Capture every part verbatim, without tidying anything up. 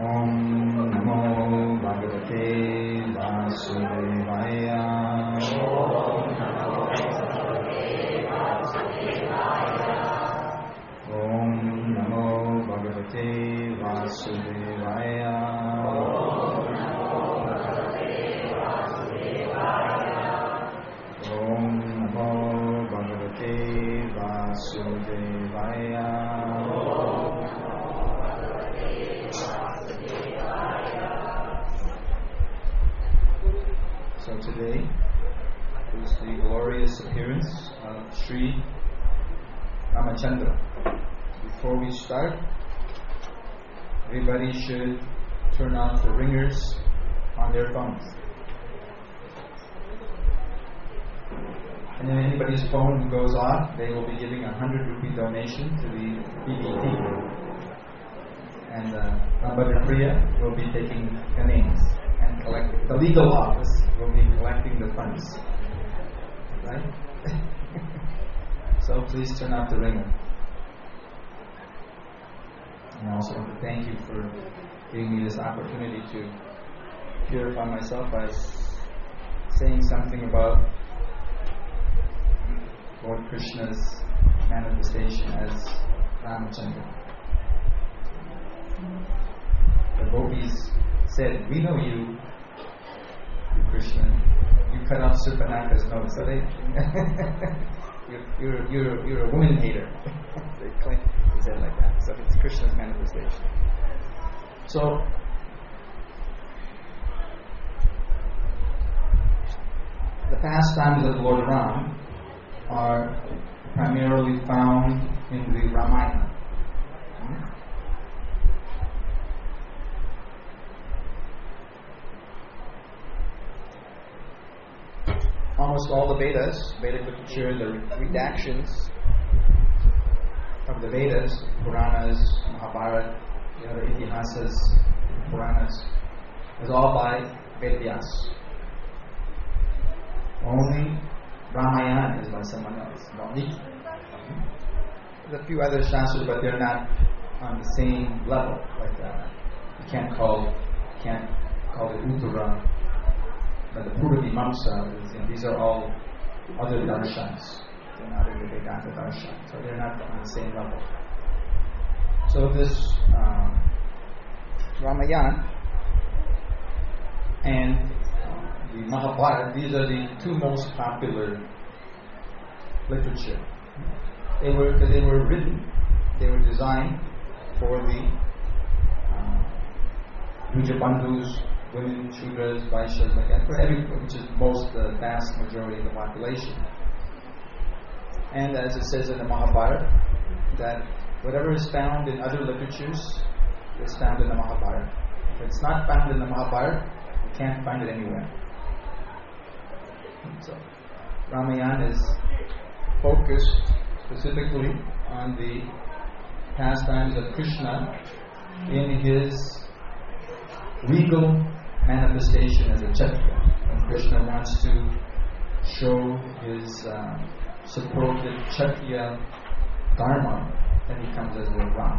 Om Namo Bhagavate Vasudevaya. Om Namo Bhagavate Vasudevaya. Om Namo Bhagavate Vasudevaya. So today is the glorious appearance of Sri Ramachandra. Before we start, everybody should turn off the ringers on their phones. And if anybody's phone goes off, they will be giving a hundred rupee donation to the B B T. And uh, Rambhadra Priya will be taking the names and collecting. The legal office will be collecting the funds. Right? So please turn off the ringer. And I also want to thank you for giving me this opportunity to purify myself by saying something about Lord Krishna's manifestation as Ramachandra. The gopis said, "We know you, you Krishna. You cut off Surpanaka's nose." So they, you're, you're, you're, you're a woman hater. They claim, he said like that. So it's Krishna's manifestation. So, the pastimes of Lord Ram are primarily found in the Ramayana. Almost all the Vedas, Vedic literature, the redactions of the Vedas, Puranas, Mahabharata, the other Itihasas, Puranas, is all by Vedyas. Only Ramayana is by someone else, Valmiki. There's a few other shastras, but they're not on the same level. Like uh, you can't call, you can't call it Uttara. But the Purvamamsa, you know, these are all other darshans. They're not in the Vedanta darshan, so they're not on the same level. So this um, Ramayana and uh, the Mahabharata, these are the two most popular literature. They were they were written, they were designed for the uh, Vijabandhus, women, Shudras, Vaishyas, like that, for everyone, which is most, the uh, vast majority of the population. And as it says in the Mahabharata, that whatever is found in other literatures is found in the Mahabharata. If it's not found in the Mahabharata, you can't find it anywhere. So, Ramayana is focused specifically on the pastimes of Krishna in his regal manifestation as a Kshatriya. When Krishna wants to show his uh, supposed Kshatriya dharma, then he comes as Lord Ram.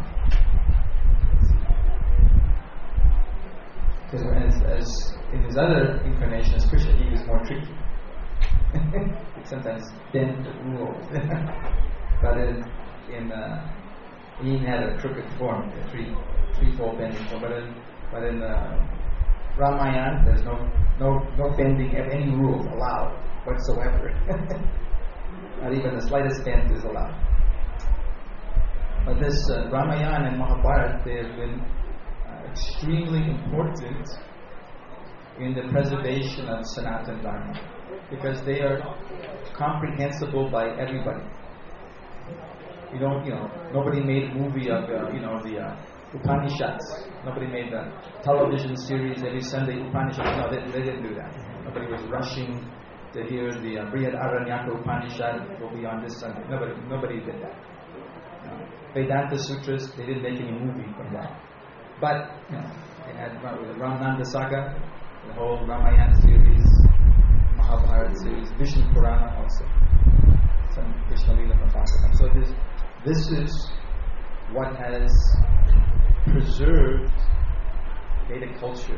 Because as, as in his other incarnations, Krishna, he was more tricky. He sometimes bent the rules. But in, in uh, he even had a crooked form, a three, threefold bending form. But in But in uh, Ramayana, there's no, no no bending of any rules allowed whatsoever. Not even the slightest bend is allowed. But this uh, Ramayana and Mahabharata, they have been uh, extremely important in the preservation of Sanatana Dharma, because they are comprehensible by everybody. You don't, you know, nobody made a movie of, uh, you know, the uh, Upanishads. Nobody made a television series every Sunday Upanishads. No, they, they didn't do that. Nobody was rushing to hear the uh, Brihad Aranyaka Upanishad will be on this Sunday. Nobody, nobody did that. Uh, Vedanta Sutras, they didn't make any movie from that. But you know, they had uh, the Ramananda Saga, the whole Ramayana series, Mahabharata series, Vishnu Purana also, some Krishna Leela from Bhagavatam. So this, this is what has preserved Vedic culture.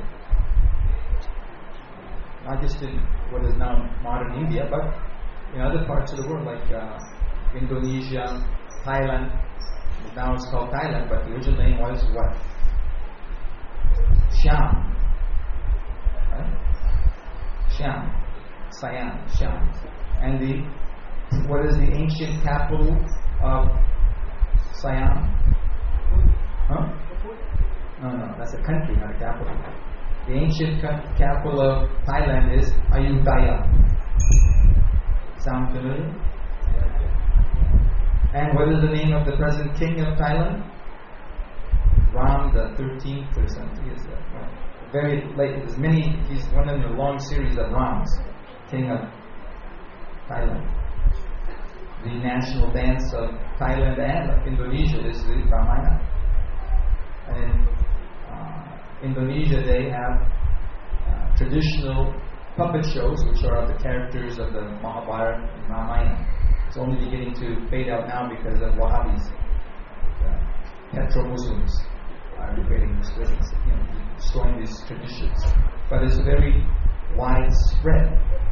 Not just in what is now modern India, but in other parts of the world like uh, Indonesia, Thailand. Now it's called Thailand, but the original name was what? Siam. Right? Siam. Siam. Siam. And the what is the ancient capital of Siam? Huh? No, no, that's a country, not a capital. The ancient ca- capital of Thailand is Ayutthaya. Sound familiar? And what is the name of the present king of Thailand? Ram the thirteenth or something. Is that right? Very late. There's many. He's one in a long series of Rams, king of Thailand. The national dance of Thailand and Indonesia is the Ramayana. And in uh, Indonesia, they have uh, traditional puppet shows, which are the characters of the Mahabharata and Ramayana. It's only beginning to fade out now because of Wahhabis. Uh, Petro-Muslims are creating this, you know, destroying these traditions. But it's very widespread.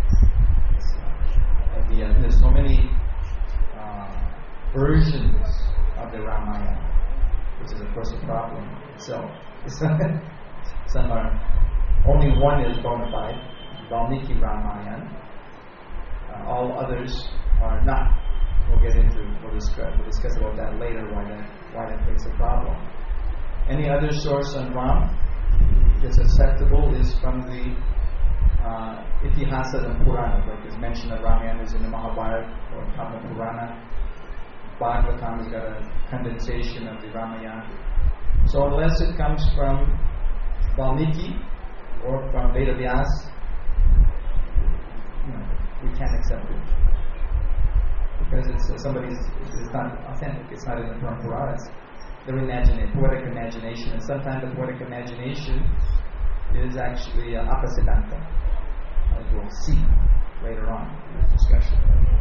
Uh, the, uh, there's so many uh, versions of the Ramayana, which is of course a problem itself. Some are, only one is bona fide, Valmiki Ramayana. Uh, all others are not. We'll get into, we'll discuss, we'll discuss about that later, why that, why that creates a problem. Any other source on Ram that's acceptable is from the uh, Itihasa and Purana, like is mentioned that Ramayana is in the Mahabharata or Kama Purana. Bhagavatam has got a condensation of the Ramayana. So unless it comes from Valmiki or from Vedavyas, you know, we can't accept it. Because it's uh, somebody's, it's not authentic, it's not in the Parampara, it's their imagination, poetic imagination, and sometimes the poetic imagination is actually uh, apasiddhanta, as we'll see later on in this discussion.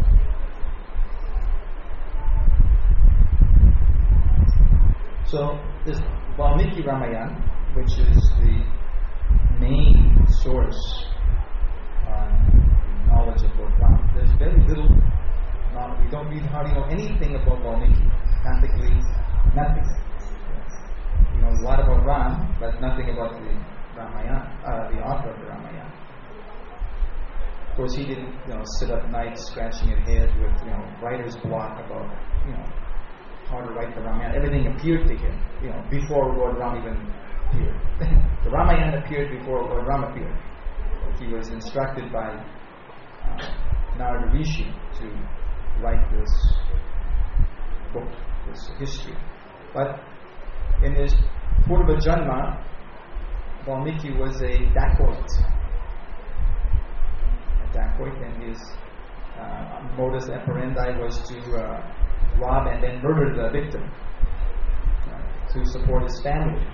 So this Valmiki Ramayana, which is the main source on knowledge of Lord Ram, there's very little. Not, we don't read hardly know anything about Valmiki. Practically nothing. We know a lot about Ram, but nothing about the Ramayana, uh, the author of the Ramayana. Of course, he didn't, you know, sit up nights scratching his head with, you know, writer's block about, you know, how to write the Ramayana. Everything appeared to him, you know, before Lord Ram even appeared. The Ramayana appeared before Lord Ram appeared. Like he was instructed by uh, Narada Rishi to write this book, this history. But in his Purva Janma, Valmiki was a dacoit. A dacoit, and his uh, modus operandi was to uh, rob and then murder the victim uh, to support his family.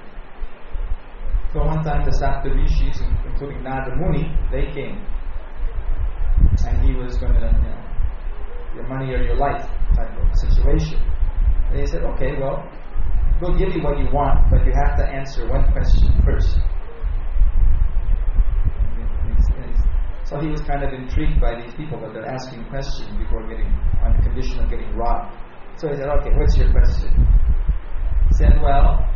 So one time the Sapta Rishis, including Nada Muni, they came. And he was going to, you know, your money or your life type of situation. And they said, okay, well, we'll give you what you want, but you have to answer one question first. So he was kind of intrigued by these people that they're asking questions before getting, on the condition of getting robbed. So he said, okay, what's your question? He said, well,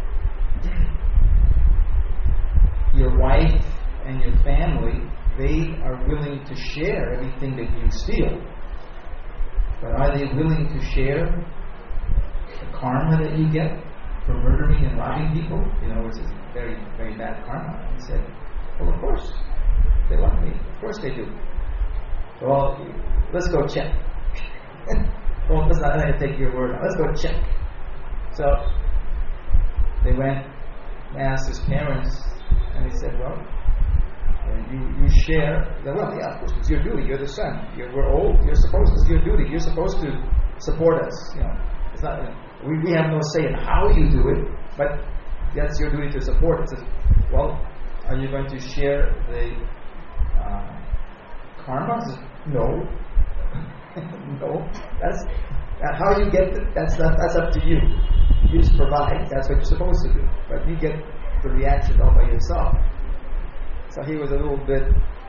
your wife and your family, they are willing to share everything that you steal. But are they willing to share the karma that you get for murdering and robbing people? You know, which is very, very bad karma. He said, well, of course. They love me. Of course they do. Well, let's go check. Well, let's not let take your word on. Let's go check. So they went and asked his parents, and he said, well, you, you share the wealth. Yeah, of course, it's your duty. You're the son. You're, we're old. You're supposed to, it's your duty. You're supposed to support us. You know, it's not, we, we have no say in how you do it, but that's your duty to support it. Says, well, are you going to share the uh, karma? Says, no. No. That's uh, how you get it. That's not, that's up to you. You just provide. That's what you're supposed to do. But you get the reaction all by yourself. So he was a little bit,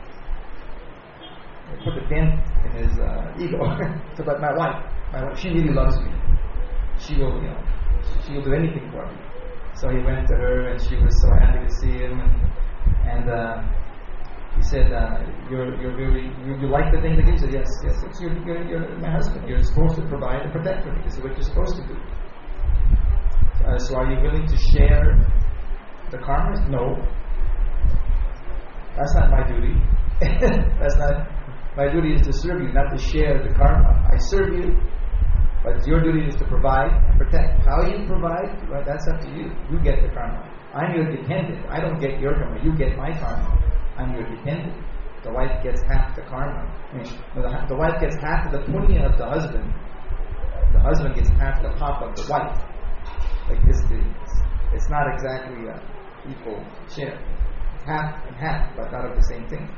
put a dent in his uh, ego. So, but my wife, my wife, she really loves me. She will, you know, she will do anything for me. So he went to her, and she was so happy to see him. And, and uh, he said, uh, "You're, you're really, you, you like the thing that gives it?" Yes, yes. It's you're, you're, you're my husband. You're supposed to provide and protect for me. This is what you're supposed to do. Uh, so, are you willing to share the karma? No. That's not my duty. That's not my duty. Is to serve you, not to share the karma. I serve you, but your duty is to provide and protect. How you provide, well, that's up to you. You get the karma. I'm your dependent. I don't get your karma. You get my karma. I'm your dependent. The wife gets half the karma. I mean, the, the wife gets half of the punya of the husband. The husband gets half the pop of the wife. Like this, it's, it's not exactly an equal share. Half and half, but not of the same thing.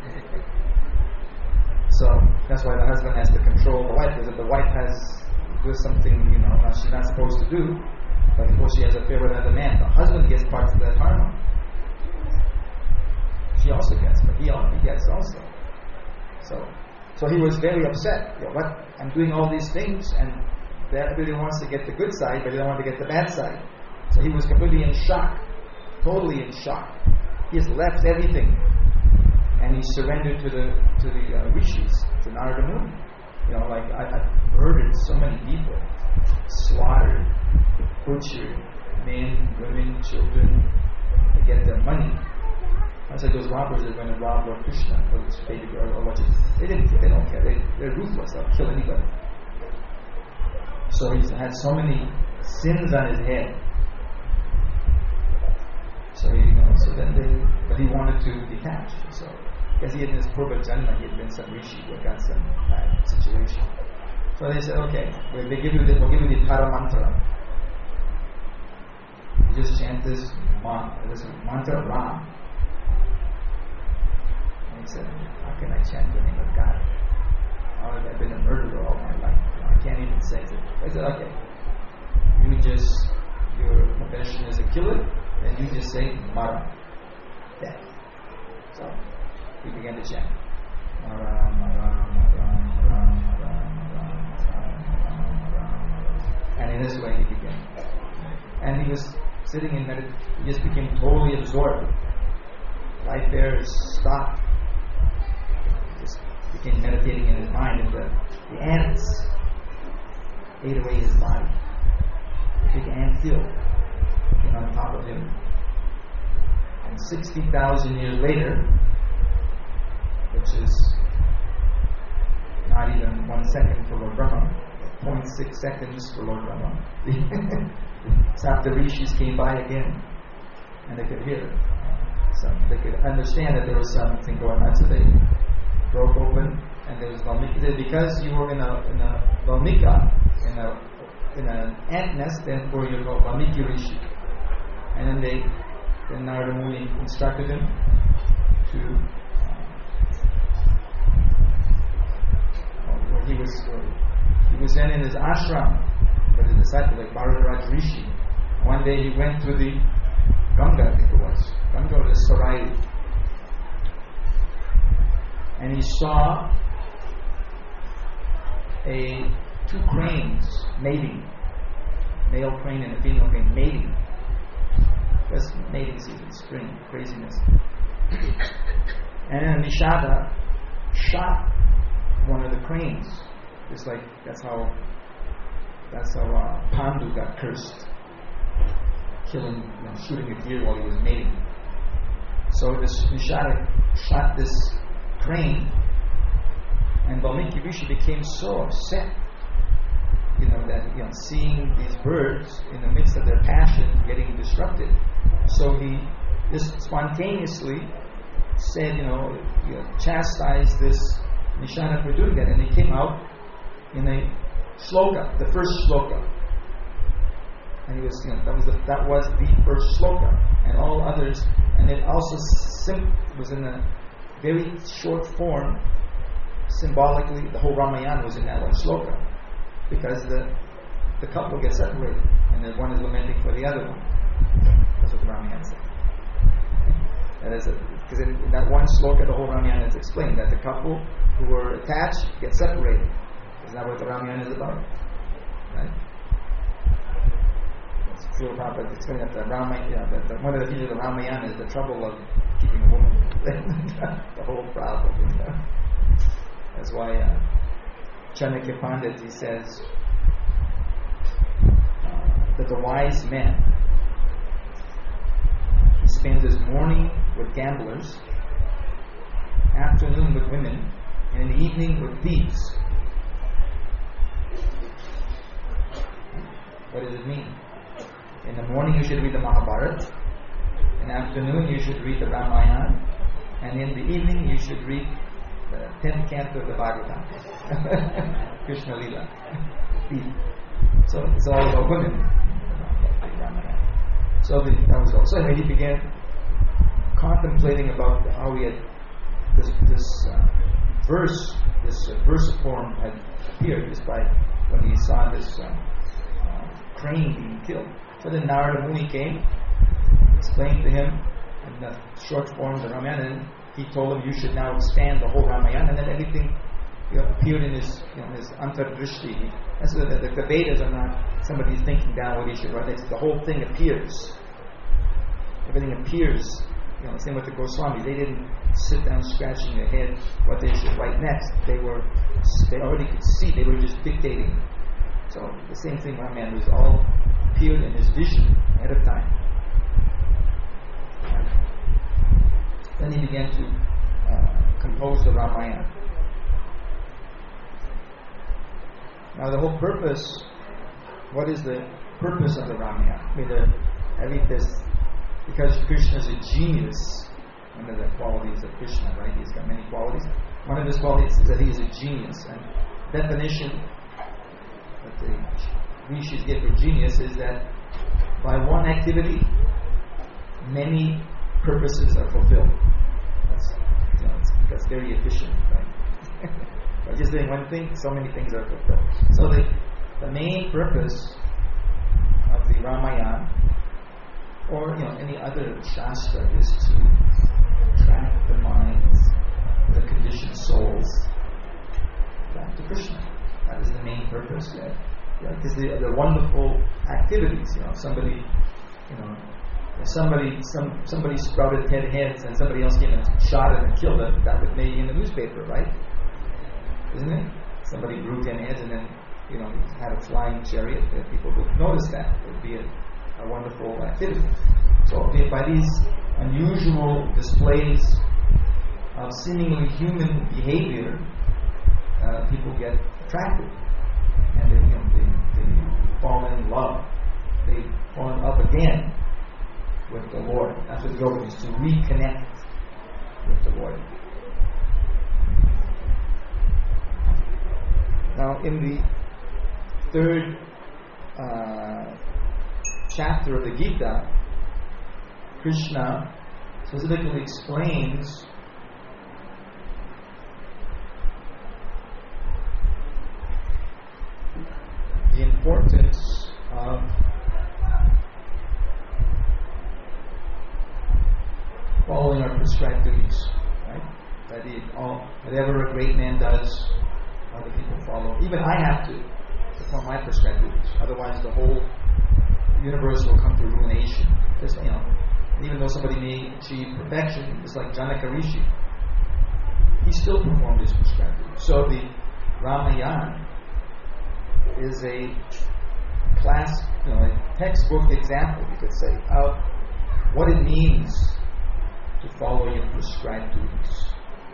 So that's why the husband has to control the wife, because if the wife has does something, you know, she's not supposed to do, but before she has an affair with another man, the husband gets parts of that karma. She also gets, but he he gets also. So, so he was very upset. You know, what I'm doing all these things, and everybody wants to get the good side, but they don't want to get the bad side. So he was completely in shock, totally in shock. He has left everything, and he surrendered to the to the uh, rishis, to Narada Muni. You know, like I, I murdered so many people, slaughtered, butchered men, women, children to get their money. I said those robbers are going to rob Lord Krishna or his baby girl or what? They didn't. They don't care. They they're ruthless. They'll kill anybody. So he's had so many sins on his head. So he, you know, so then they, but he wanted to detach. So, because he had in his Purva Janma, he had been some rishi who got some bad situation. So they said, okay, well, they give you the, we'll give you the Tara mantra. You just chant this, man, this mantra, Ram. And he said, how can I chant the name of God? I've been a murderer all my life. I can't even say it. I said, okay, you just, your profession is a killer. And you just say Mara, death. So we began to chant Mara, Mara, Mara, Mara, Mara, Mara, Mara, Mara. And in this way he began. And he was sitting in meditation. He just became totally absorbed. Life there stopped. He just became meditating in his mind, and the, the ants ate away his body. Big ant hill on top of him. And sixty thousand years later, which is not even one second for Lord Brahma, zero point six seconds for Lord Brahma, the Saptarishis came by again, and they could hear it. So they could understand that there was something going on, so they broke open, and there was Valmiki. Because you were in a in a Valmika, in a in an ant nest, then for you called Valmiki Rishi. And then they, then Narada Muni instructed him to, uh, where he was, uh, he was then in his ashram with his disciple, like Bharadwaj Rishi. One day he went to the Ganga, I think it was, Ganga or the Sarai, and he saw a two cranes mating, male crane and a female crane mating. Because mating season, spring, craziness. And then Nishada shot one of the cranes. Just like that's how that's how uh, Pandu got cursed, killing, you know, shooting a deer while he was mating. So this Nishada shot this crane, and Valmiki Rishi became so upset. You know, that, you know, seeing these birds in the midst of their passion getting disrupted. So he just spontaneously said, you know, you know chastised this Nishada for doing that. And he came out in a shloka, the first shloka. And he was, you know, that was the, that was the first shloka. And all others, and it also sim- was in a very short form, symbolically, the whole Ramayana was in that one shloka. Because the the couple gets separated, and then one is lamenting for the other one. That's what the Ramayana said. That is, because in, in that one sloka, the whole Ramayana is explained that the couple who were attached get separated. Isn't that what the Ramayana is about? Right? Srila Prabhupada explained that the Ramayana, yeah, that the, one of the features of the Ramayana is the trouble of keeping a woman. The whole problem. That's why uh, Chanakya Pandit, he says uh, that the wise man, he spends his morning with gamblers, afternoon with women, and in the evening with thieves. What does it mean? In the morning you should read the Mahabharata, in the afternoon you should read the Ramayana, and in the evening you should read the tenth canto of the Bhagavatam. Krishna Lila. So it's all about women. So the, that was all. So anyway, he began contemplating about how he had this, this uh, verse, this uh, verse form had appeared just by when he saw this uh, uh, crane being killed. So then Narada Muni came, explained to him in the short form of the Ramayana, and he told him you should now expand the whole Ramayana, and then everything, you know, appeared in his, you know, his antardrishti. That's the, the, the Vedas are not somebody thinking down what he should write. It's the whole thing appears. Everything appears. You know, same with the Goswamis. They didn't sit down scratching their head what they should write next. They were, they already could see. They were just dictating. So the same thing, Ramayana was all appeared in his vision ahead of time. Then he began to uh, compose the Ramayana. Now the whole purpose, what is the purpose of the Ramayana? I mean, the, I read this, because Krishna is a genius, one of the qualities of Krishna, right? He's got many qualities. One of his qualities is that he is a genius. And definition that the Rishis give for genius is that by one activity, many purposes are fulfilled. That's, you know, that's very efficient, right? By just doing one thing, so many things are fulfilled. So the, the main purpose of the Ramayana, or you know any other shastra, is to attract the minds, the conditioned souls, back to Krishna. That is the main purpose. Yeah, yeah, because the the wonderful activities. You know, somebody, you know, if somebody some somebody sprouted ten heads and somebody else came and shot it and killed it, that would make in the newspaper, right? Isn't it? Somebody grew ten heads and then, you know, had a flying chariot. That people would notice that. It would be a, a wonderful activity. So by these unusual displays of seemingly human behavior, uh, people get attracted, and they, you know, they, they fall in love. They fall in love again with the Lord. That's what yoga is, to reconnect with the Lord. Now, in the third uh, chapter of the Gita, Krishna specifically explains the importance of following our prescribed duties, right? That he, all, whatever a great man does, other people follow. Even I have to perform my prescribed duties. Otherwise, the whole universe will come to ruination. Just, you know, even though somebody may achieve perfection, it's like Janaka Rishi. He still performed his prescribed duties. So the Ramayana is a class, you know, a textbook example, you could say, of what it means to follow your prescribed duties.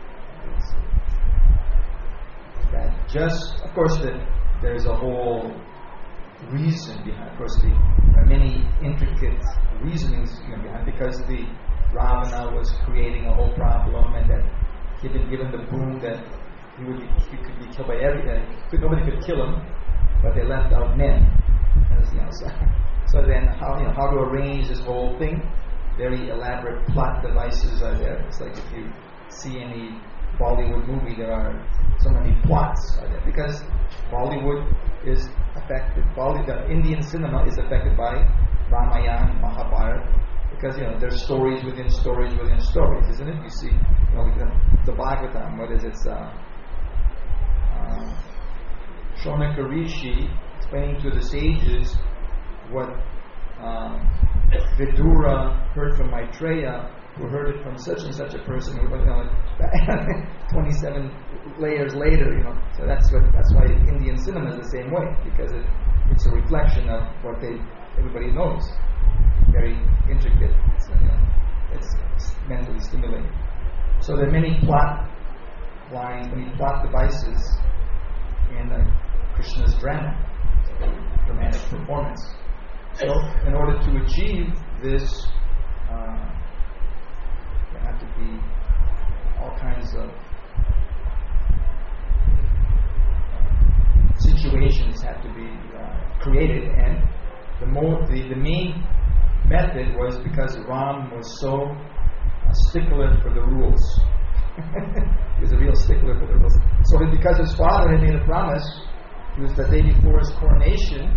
That just, of course, that there's a whole reason behind. Of course, the, there are many intricate reasonings behind, because the Ravana was creating a whole problem, and that he'd been given the boon that he would be, he could be killed by everything. Nobody could kill him, but they left out men. As, you know, so, so then, how you know how to arrange this whole thing? Very elaborate plot devices are there. It's like if you see any Bollywood movie, there are so many plots are there, because Bollywood is affected. Bollywood, the Indian cinema is affected by Ramayana, Mahabharata. because you know there's stories within stories within stories, isn't it? You see, you know, like the, the Bhagavatam. What is it? It's, uh, uh, Shonaka Rishi explaining to the sages what um, Vidura heard from Maitreya, who heard it from such and such a person, who, you know, twenty-seven layers later, you know. So that's what that's why Indian cinema is the same way, because it, it's a reflection of what they everybody knows. Very intricate. It's, you know, it's mentally stimulating. So there are many plot lines, many plot devices in uh, Krishna's drama, dramatic performance. So, in order to achieve this, uh, there have to be all kinds of situations have to be uh, created, and the more the, the main method was because Ram was so a stickler for the rules. He was a real stickler for the rules. So because his father had made a promise, it was the day before his coronation.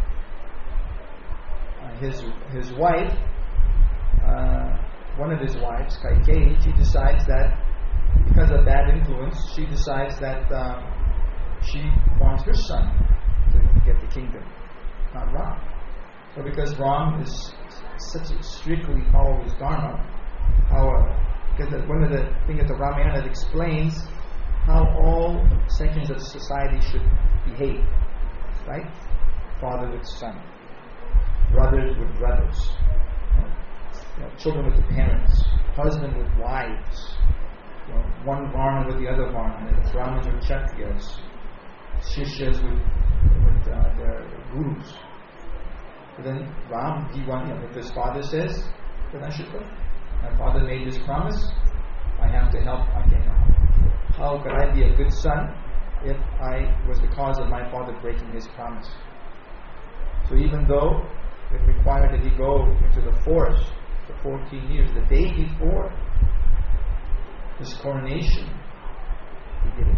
Uh, his his wife, uh, one of his wives, Kaikeyi, she decides that because of bad influence, she decides that um, she wants her son to get the kingdom, not Ram. So because Ram is such a strictly follow his dharma, how uh, because one of the things that the Ramayana explains how all sections of society should behave, right? Father with son, brothers with brothers, you know, children with the parents, husband with wives, you know, one varna with the other varna, Brahmins with Kshatriyas, Shishyas with, with uh, their gurus. But then Ram, he won, you know, if his father says, then I should go. My father made this promise, I have to help, I can't help. How could I be a good son if I was the cause of my father breaking his promise? So even though it required that he go into the forest for fourteen years, the day before his coronation, he did it.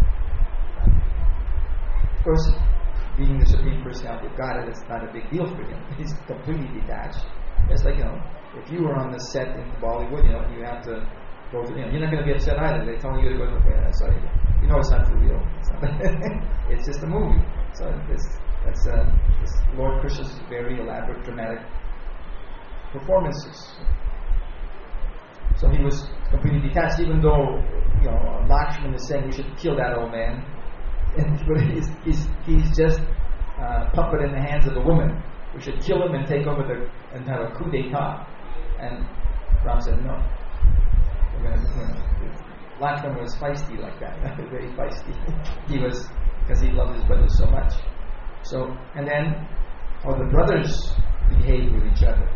Of course, being the Supreme Personality of God, it's not a big deal for him. He's completely detached. It's like, you know, if you were on the set in Bollywood, you know, you have to go through, you know, you're not going to be upset either. They're telling you to go to the way. Sorry, you know it's not for real. It's, not it's just a movie. So this, that's uh, this Lord Krishna's very elaborate, dramatic performances. So he was completely detached, even though, you know, Lakshman is saying we should kill that old man. And he's, he's, he's just a uh, puppet in the hands of a woman. We should kill him and take over the and have a coup d'etat. And Ram said, no. We're going to, you know, Lakshman was feisty like that, very feisty. He was, because he loved his brothers so much. So, and then, how the brothers behaved with each other.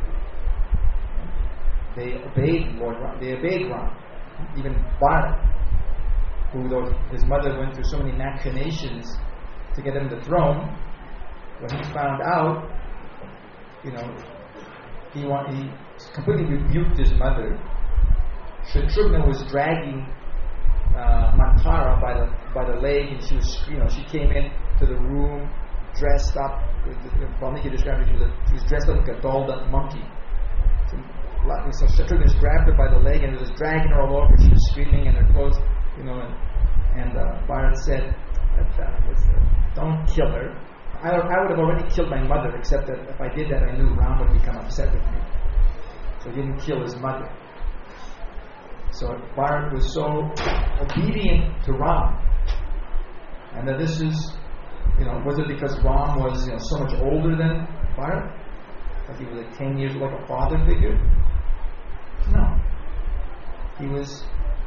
They obeyed Lord Ram. They obeyed Ram. Even Bharat, who though his mother went through so many machinations to get him the throne, when he found out, you know, he want, he completely rebuked his mother. Shatrughna was dragging uh, Mantara by the by the leg, and she was, you know, she came in to the room dressed up. Valmiki described her, she was, a, she was dressed up like a dolled up monkey. So, so Shatrughna just grabbed her by the leg and was dragging her all over. She was screaming, and her clothes, you know, and, and uh, Bharat said, that, uh, "Don't kill her. I, I would have already killed my mother, except that if I did that, I knew Ram would become upset with me. So he didn't kill his mother." So Bharat was so obedient to Ram, and that this is, you know, was it because Ram was, you know, so much older than Bharat? Like he was like ten years like a father figure? No. He was.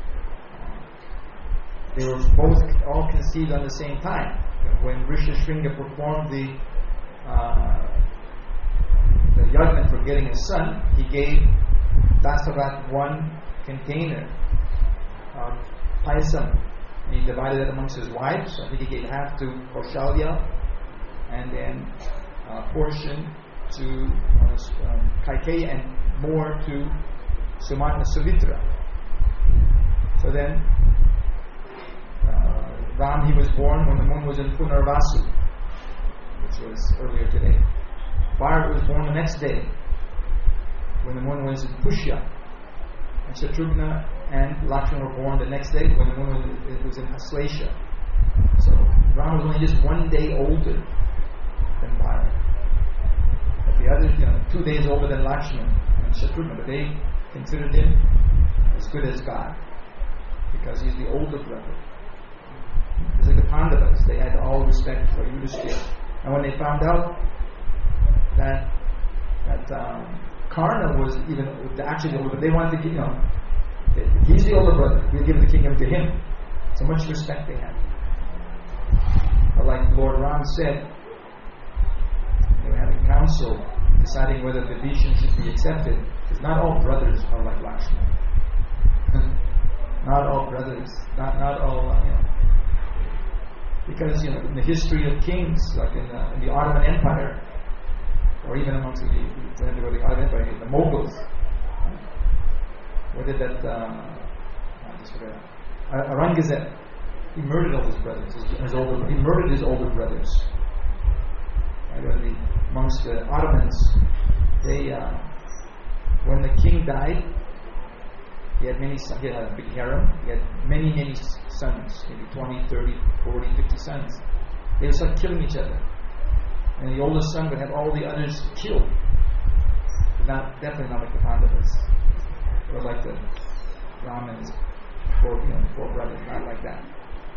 They were both all conceived on the same time. When Rishishringa performed the uh, the yajna for getting a son, he gave Dasarat one container of paisam, and he divided it amongst his wives. I think he gave half to Kaushalya, and then a portion to uh, um, Kaikeyi, and more to Sumana Suvitra. So then uh, Ram, he was born when the moon was in Punarvasu, which was earlier today. Bharat was born the next day. when the moon was in Pushya. And Shatrughna and Lakshmana were born the next day when the moon was, it was in Aslesha. So Rama was only just one day older than Bharat. But the other, you know, two days older than Lakshmana and Shatrughna, but they considered him as good as God because he's the older brother. It's like the Pandavas, they had all respect for Yudhishthira. And when they found out that that um, Karna was even actually the older, they wanted to give, you know, he's the older brother, we'll give the kingdom to him. So much respect they had. But like Lord Ram said, they were having council deciding whether the Vibhishan should be accepted, because not all brothers are like Lakshmana. Not all brothers, not not all, uh, you know. Because, you know, in the history of kings, like in the, in the Ottoman Empire, or even amongst the, the, the Ottoman Empire, the Mughals, what did that, uh, I just forgot, uh, Aurangzeb, he murdered all his brothers, his, his older, he murdered his older brothers. Right, or the, amongst the Ottomans, they, uh, when the king died, he had many sons, he had a big harem, he had many, many sons, maybe twenty, thirty, forty, fifty sons. They would start killing each other. And the oldest son would have all the others killed. But not, definitely not like the Pandavas. Or like the Brahmins, four, you know, four brothers, not like that.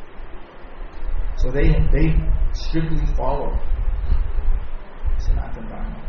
So they they strictly follow Sanatana Dharma.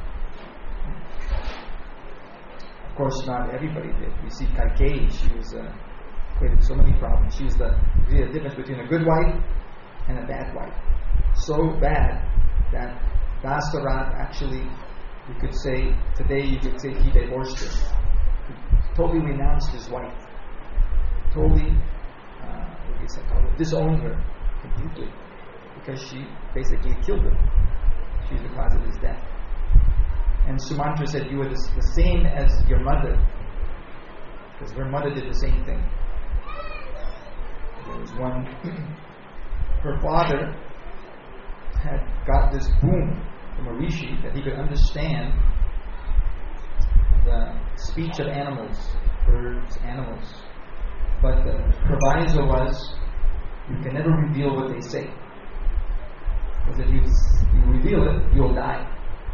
Of course, not everybody did. We see Kaikeyi, she was uh, created so many problems. She was the, the difference between a good wife and a bad wife. So bad that Dasarath actually, you could say, today you could say he divorced her. He totally renounced his wife. Totally, uh, what do you say, disowned her completely. Because she basically killed him. She's the cause of his death. And Sumantra said, you are the, the same as your mother. Because her mother did the same thing. There was one, her father had got this boon from a rishi that he could understand the speech of animals, birds, animals. But the proviso was, you can never reveal what they say. Because if you, you reveal it, you'll die.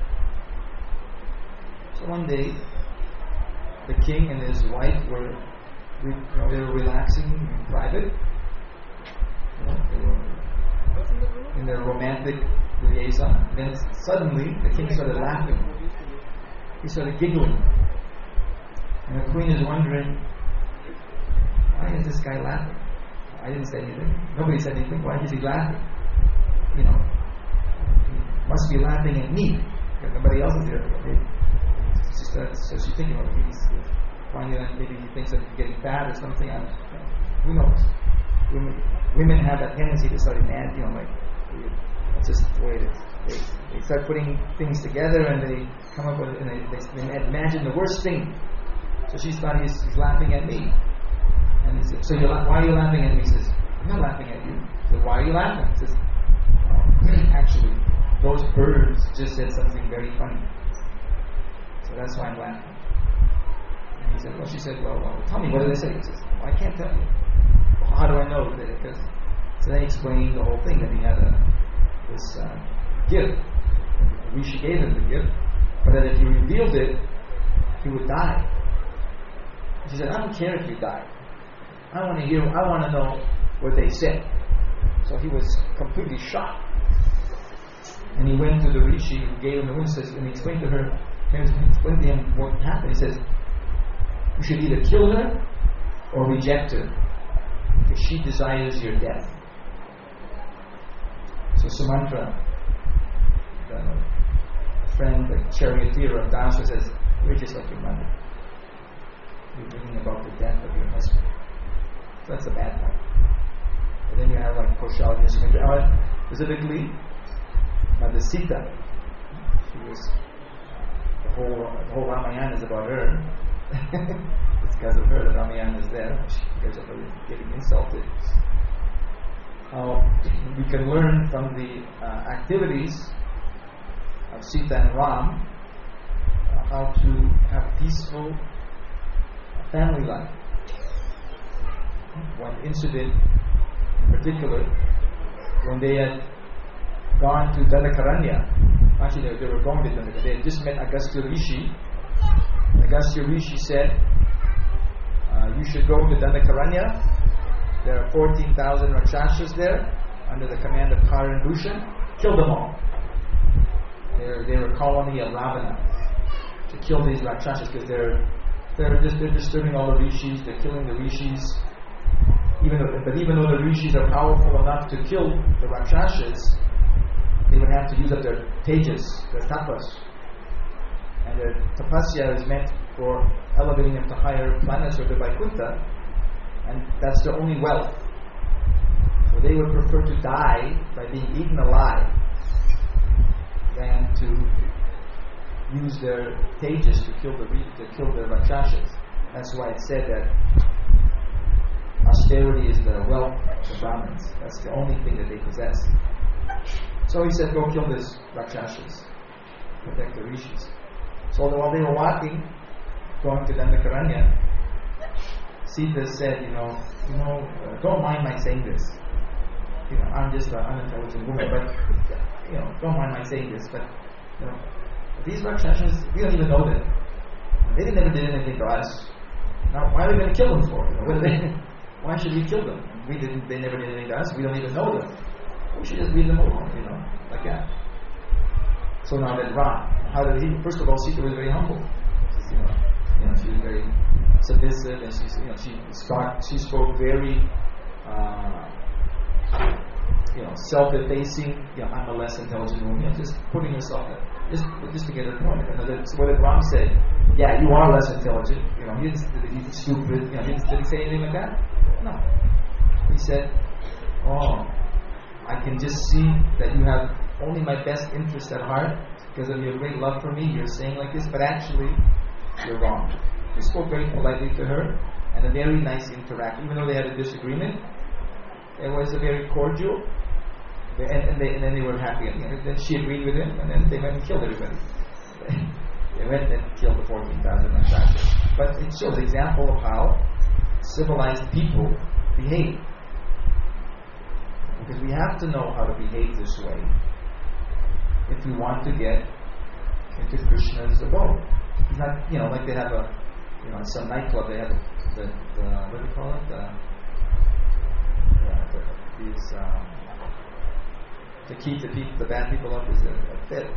So one day, the king and his wife were, you know, they were relaxing in private. You know, they were in their romantic liaison. Then suddenly, the king started laughing. He started giggling. And the queen is wondering, why is this guy laughing? I didn't say anything. Nobody said anything. Why is he laughing? You know, he must be laughing at me because nobody else is here. She starts, so she's thinking, well, he's finding that maybe he thinks that he's getting fat or something. I don't know. Who knows? Women, women have that tendency to start imagining, you know, like, that's just the way it is. They, they start putting things together and they come up with, and they, they, they imagine the worst thing. So she thought he's, he's laughing at me. And he said, so you're la- why are you laughing at me? He says, I'm not laughing at you. So why are you laughing? He says, oh, actually, those birds just said something very funny. So that's why I'm laughing. And he said, well, she said, well, well tell me, what did they say? He says, well, I can't tell you. Well, how do I know? Because so then he explained the whole thing, that he had a, this uh, gift. Rishi gave him the gift, but that if he revealed it, he would die. And she said, I don't care if you die. I want to hear, I want to know what they said. So he was completely shocked. And he went to the Rishi who gave him the witnesses, and he explained to her, he explained to him what happened. He says, you should either kill her or reject her, because she desires your death. So Sumantra, the friend, the charioteer of Dasa, says, you're just like your mother. You're thinking about the death of your husband. So that's the bad part. And then you have like Kausalya and Sumitra. Specifically, Mother Sita. She was, the whole, the whole Ramayana is about her. It's because of her that Ramayana is there. Because of her getting insulted. Uh, we can learn from the uh, activities of Sita and Ram uh, how to have peaceful family life. One incident in particular, when they had gone to Dandakaranya, actually they, they were going to Dandakaranya, they had just met Agastya Rishi. Agastya Rishi said, uh, you should go to Dandakaranya. There are fourteen thousand Rakshasas there, under the command of Karan Bhushan. Kill them all. They're, they're a colony of Ravana. To kill these Rakshasas because they're they're, just, they're disturbing all the rishis, they're killing the rishis. Even though, but even though the rishis are powerful enough to kill the Rakshasas, they would have to use up their tejas, their tapas. And their tapasya is meant for elevating them to higher planets or the Vaikuntha, and that's their only wealth. So they would prefer to die by being eaten alive than to use their tejas to kill the to kill the Rakshasas. That's why it said that austerity is the wealth of the Brahmins. That's the only thing that they possess. So he said, go kill this Rakshasas, protect the rishis. So while they were walking, going to Dandakaranya, Sita said, you know, you know, uh, don't mind my saying this. You know, I'm just an unintelligent woman, but you know, don't mind my saying this. But you know, these Rakshasas, we don't even know them. They never did anything to us. Now, why are we going to kill them for? You know, what are they? Why should we kill them? We didn't. They never did anything to us. We don't even know them. We should just leave them alone. You know, like that. So now that Ram, how did he? First of all, Sita was very humble. You know, you know, she was very submissive, and she, you know, she spoke. She spoke very, uh, you know, self-effacing. You know, I'm a less intelligent woman. You know, just putting herself there, just just to get her point. And then, so what did Ram say? Yeah, you are less intelligent. You know, he didn't, he's stupid. You know, he didn't, did he say anything like that? No. He said, "Oh, I can just see that you have only my best interest at heart because of your great love for me. You're saying like this, but actually, you're wrong." He spoke very politely to her, and a very nice interaction. Even though they had a disagreement, it was a very cordial, and, and, they, and then they were happy. And then she agreed with him, and then they went and killed everybody. They went and killed the fourteen thousand Rakshasas. But it shows an example of how civilized people behave. Because we have to know how to behave this way if we want to get into Krishna's abode. It's not, you know, like they have a, you know, in some nightclub they have a, the, the what do you call it? The, yeah, the, these, um, to keep the people, the bad people up is a, a fit.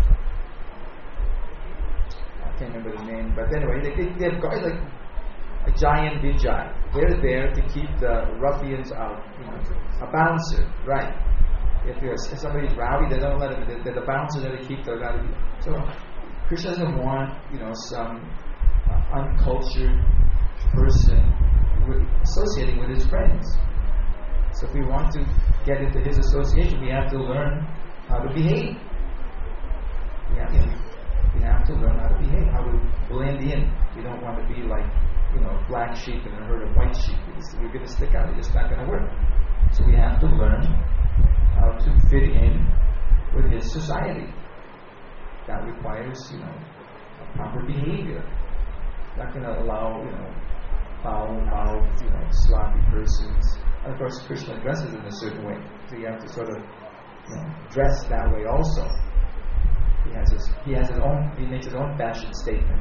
I can't remember the name, but anyway, they, they have guys like a giant Vijay. They're there to keep the ruffians out. You know, a bouncer, right? If, if somebody's rowdy, they don't let them. They're the bouncers that keep the rowdy. So Krishna doesn't want, you know, some uh, uncultured person with, associating with his friends. So if we want to get into his association, we have to learn how to behave. We have, you know, we have to learn how to behave, how to blend in. We don't want to be like, you know, black sheep in a herd of white sheep. We're going to stick out. It's just not going to work. So we have to learn how to fit in with his society. That requires, you know, a proper behavior. Not going to allow, you know, foul-mouthed, you know, sloppy persons. And of course, Krishna dresses in a certain way, so you have to sort of, you know, dress that way also. He has his, he has his own, he makes his own fashion statement.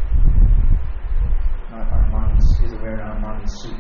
Not Armani's, he's wearing Armani's suit.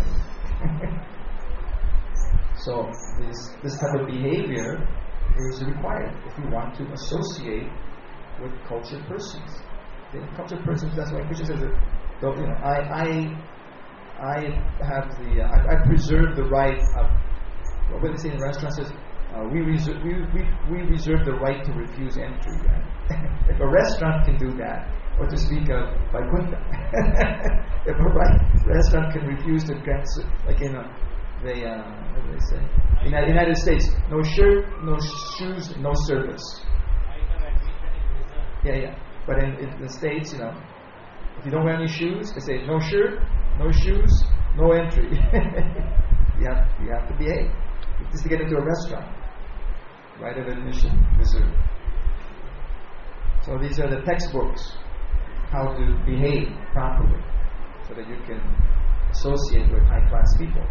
So this this type of behavior is required if you want to associate with cultured persons. The cultured persons. That's why Krishna says that. You know, I I I have the uh, I, I preserve the right of. What do they say in the restaurant? Says uh, we reserve we, we we reserve the right to refuse entry. Right? If a restaurant can do that, or to speak of Vaikuntha, if a right restaurant can refuse to grant, like in a, they uh, what do they say? In the United States, no shirt, no shoes, no service. Yeah, yeah. But in, in the States, you know, if you don't wear any shoes, they say no shirt, no shoes, no entry. you have you have to behave. Just to get into a restaurant, right of admission reserved. So these are the textbooks how to behave properly so that you can associate with high-class people.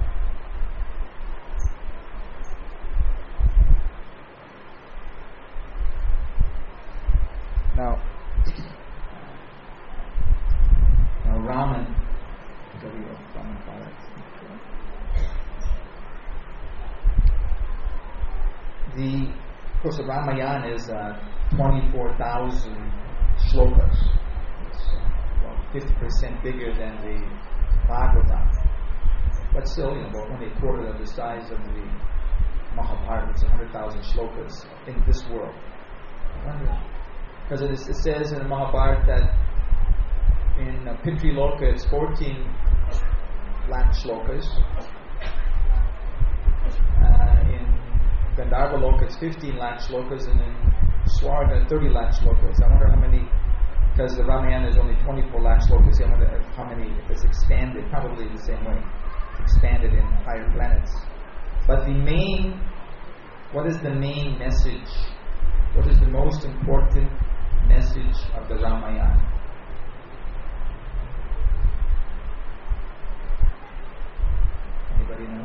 Now, now Raman, the, of course, the Ramayana is uh, twenty-four thousand shlokas. It's uh, about fifty percent bigger than the Bhagavatam. But still, you know, about only a quarter of the size of the Mahabharata. It's one hundred thousand shlokas in this world. Because it, is, it says in the Mahabharata that in uh, Pitri Loka it's fourteen lakh shlokas. Uh, in Gandharva Loka it's fifteen lakh shlokas, and in Swarga thirty lakh shlokas. I wonder how many, because the Ramayana is only twenty-four lakh shlokas, I wonder how many, if it's expanded, probably the same way, it's expanded in higher planets. But the main, what is the main message? What is the most important message of the Ramayana? Anybody know?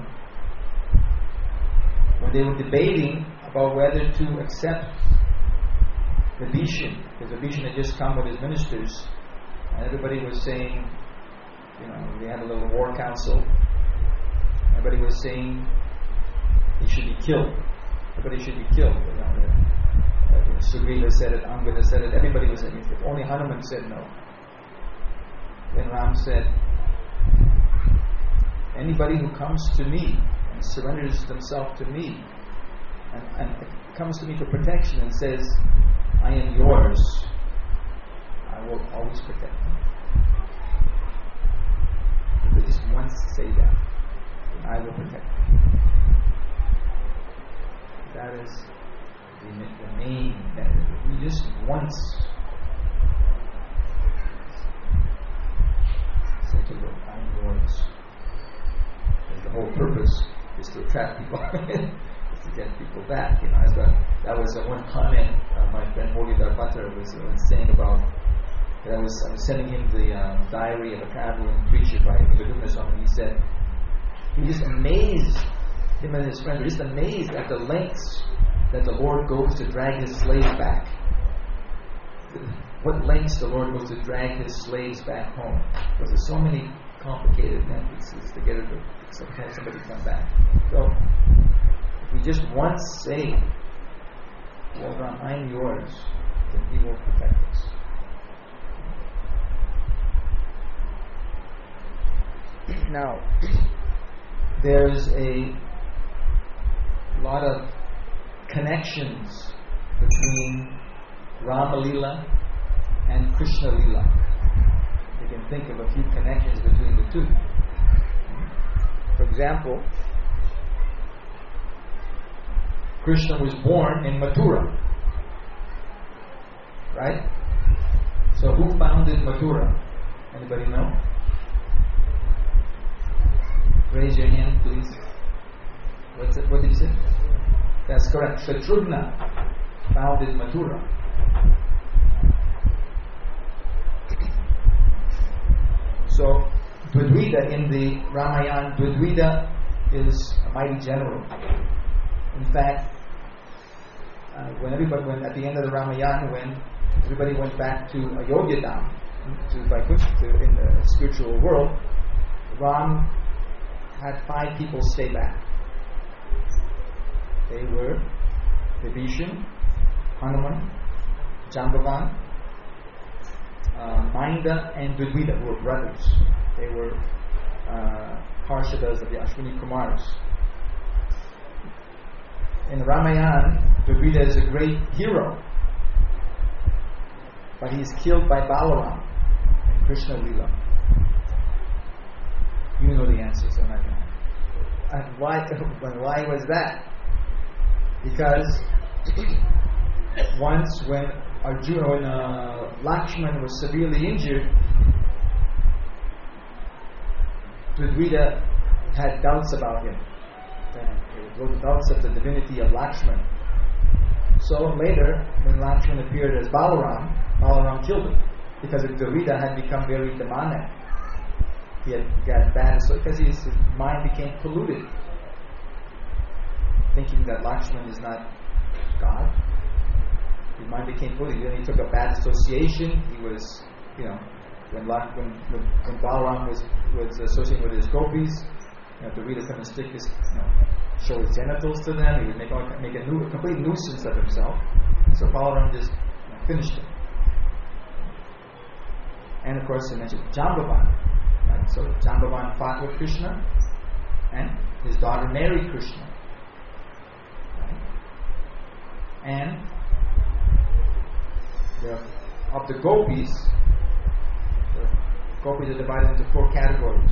When they were debating about whether to accept Vibhishan, because Vibhishan had just come with his ministers, and everybody was saying, you know, they had a little war council. Everybody was saying he should be killed. Everybody should be killed. You know, uh, Sugriva said it, Angada said it, everybody was saying it. Only Hanuman said no. Then Ram said, anybody who comes to me and surrenders themselves to me and, and comes to me for protection and says, I am yours, I will always protect them. If they just once say that, then I will protect them. That is the, the main method. If we just once say to them, I am yours. And the whole purpose is to attract people, is to get people back. You know, as the, that was uh, one comment uh, my friend Muridhar Bhatter was uh, saying about. That I was I was sending him the uh, diary of a traveling preacher by Vidumna Swami. He said he was just amazed. Him and his friend were just amazed at the lengths that the Lord goes to drag His slaves back. What lengths the Lord goes to drag His slaves back home? Because there's so many complicated methods to get it to have somebody come back. So, if we just once say, Lord Ram, I'm yours, then He will protect us. Now, there's a lot of connections between Rama Leela and Krishna Leela. You can think of a few connections between the two. For example, Krishna was born in Mathura, right? So who founded Mathura? Anybody know? Raise your hand, please. What's it? What did you say? That's correct. Shatrughna founded Mathura. So, Dvidvida in the Ramayana, Dvidvida is a mighty general. In fact, uh, when everybody, when at the end of the Ramayana, when everybody went back to Ayodhya Dham, to Vaikuntha, in the spiritual world, Ram had five people stay back. They were Vibhishan, Hanuman, Jambavan, uh, Mainda, and Dvidvida, who were brothers. They were uh, Parshadas of the Ashwini Kumars. In Ramayana, Dvidvida is a great hero, but he is killed by Balaram in Krishna Leela. You know the answers, I'm not going to. And why, why was that? Because once when Arjuna, when uh, Lakshman was severely injured, Dvidvida had doubts about him. There were doubts of the divinity of Lakshman. So later, when Lakshman appeared as Balaram, Balaram killed him. because Dravida had become very demonic. He had got bad, so because his, his mind became polluted, thinking that Lakshman is not God. His mind became polluted. Then he took a bad association. He was, you know, when Lak, when, when when Balaram was was associating with his gopis, you know, Dravida couldn't stick his, you know, show his genitals to them. He would make a, make a, new, a complete nuisance of himself. So Balaram just, you know, finished him. And of course, he mentioned Jambavan. Right? So Jambavan fought with Krishna, and his daughter married Krishna. Right? And the, of the gopis, the gopis are divided into four categories.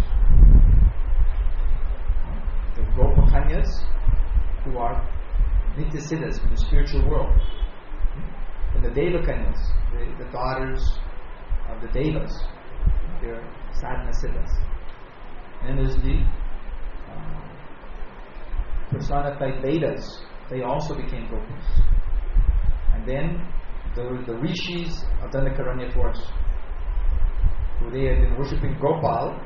The Gopakanyas, who are Nityasiddhas from the spiritual world. And the Devakanyas, the, the daughters of the Devas, they're Sadhanasiddhas. And then there's the uh, personified Vedas, they also became gopis. And then there were the rishis of Dandakaranya forest, who they had been worshipping Gopal.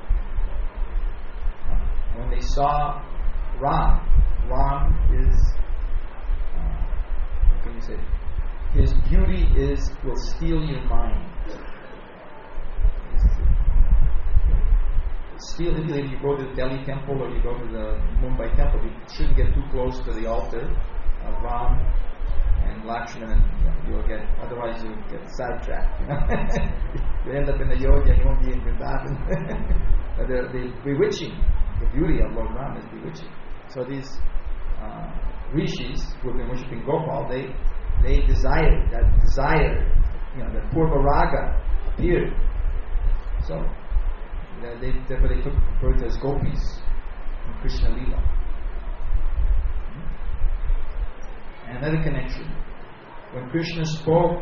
When they saw Ram, Ram is, uh, what can you say? His beauty is will steal your mind. Steal it. If you go to the Delhi temple or you go to the Mumbai temple, you shouldn't get too close to the altar of Ram and Lakshman, and you'll get, otherwise you'll get sidetracked. You know? You end up in the yoga and you won't be in Vrindavan. But the, the bewitching, the beauty of Lord Ram is bewitching. So these uh, rishis who have been worshipping Gopal, they they desired, that desire, you know, that Purva Raga appeared. So they, therefore they took birth as gopis in Krishna Leela. And another connection. When Krishna spoke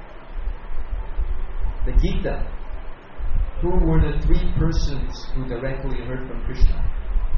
the Gita, who were the three persons who directly heard from Krishna?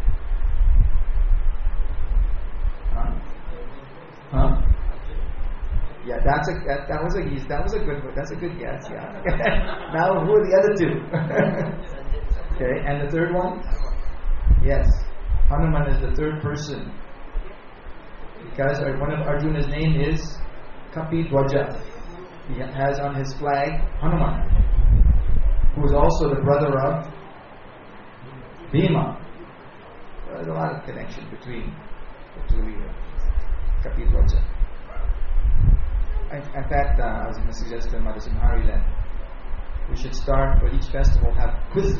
Huh? Huh? Yeah, that's a that, that was a that was a good that's a good guess. Yeah. Now who are the other two? Okay, and the third one? Yes, Hanuman is the third person, because one of Arjuna's name is Kapi Dwaja. He has on his flag Hanuman, who is also the brother of Bhima. There's a lot of connection between the two leaders. Kapi Dwaja. In, in fact, uh, I was going to suggest to Mother Simhari that we should start for each festival have quizzes.